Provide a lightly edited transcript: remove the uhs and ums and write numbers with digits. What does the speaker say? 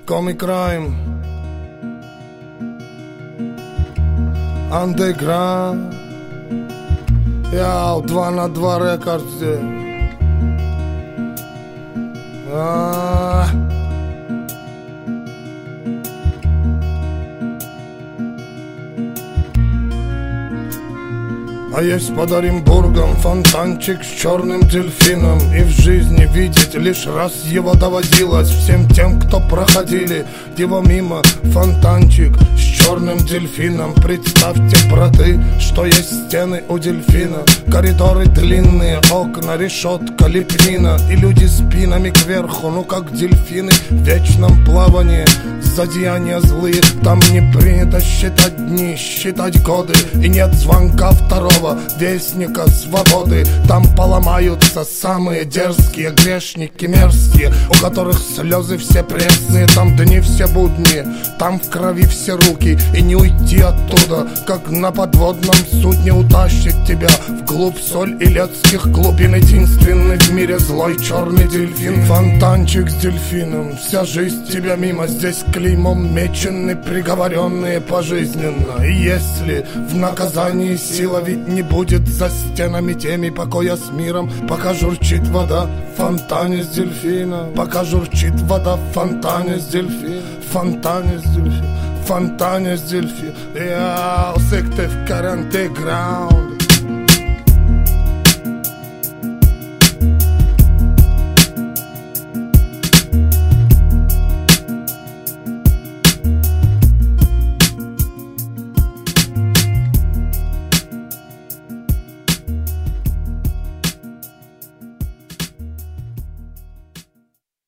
Comic Crime, Underground, Яу, 2 на 2 рекордзе. А есть под Оренбургом фонтанчик с черным дельфином, и в жизни видеть лишь раз его доводилось всем тем, кто проходили его мимо. Фонтанчик с черным дельфином. Представьте, браты, что есть стены у дельфина, коридоры длинные, окна, решетка, лепнина, и люди спинами кверху, ну как дельфины в вечном плавании. Злодеяния злые, там не принято считать дни, считать годы, и нет звонка второго вестника свободы. Там поломаются самые дерзкие грешники мерзкие, у которых слезы все пресные. Там дни все будни, там в крови все руки, и не уйти оттуда, как на подводном судне. Утащит тебя вглубь соль илецких глубин. Единственный в мире злой черный дельфин. Фонтанчик с дельфином, вся жизнь тебя мимо. Здесь клеймом мечены приговоренные пожизненно. И если в наказании сила ведь не будет за стенами теми покоя с миром, пока журчит вода в фонтане с дельфином, пока журчит вода в фонтане с дельфином, фонтане с дельфином, фонтане с дельфином. Я сектив карантеграунд.